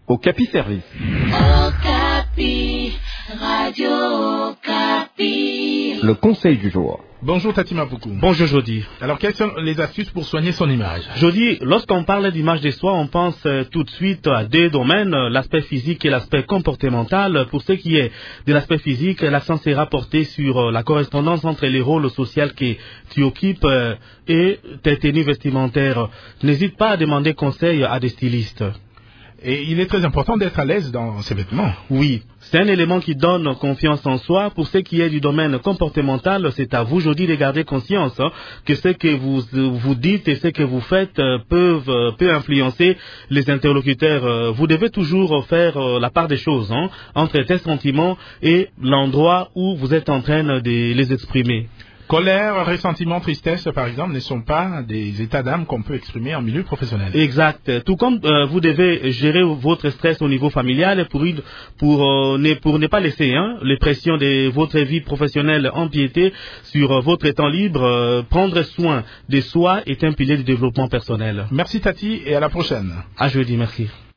Okapi Service. Okapi, Radio Okapi. Le conseil du jour. Bonjour Tati Mapoukou. Bonjour Jody. Alors quelles sont les astuces pour soigner son image? Jody, lorsqu'on parle d'image de soi, on pense tout de suite à deux domaines, l'aspect physique et l'aspect comportemental. Pour ce qui est de l'aspect physique, l'accent sera porté sur la correspondance entre les rôles sociaux que tu occupes et tes tenues vestimentaires. N'hésite pas à demander conseil à des stylistes. Et il est très important d'être à l'aise dans ses vêtements. Oui, c'est un élément qui donne confiance en soi. Pour ce qui est du domaine comportemental, c'est à vous, Jody, de garder conscience que ce que vous dites et ce que vous faites peut influencer les interlocuteurs. Vous devez toujours faire la part des choses entre tes sentiments et l'endroit où vous êtes en train de les exprimer. Colère, ressentiment, tristesse, par exemple, ne sont pas des états d'âme qu'on peut exprimer en milieu professionnel. Exact. Tout comme vous devez gérer votre stress au niveau familial pour ne pas laisser les pressions de votre vie professionnelle empiéter sur votre temps libre. Prendre soin de soi est un pilier du développement personnel. Merci Tati et à la prochaine. À jeudi, merci.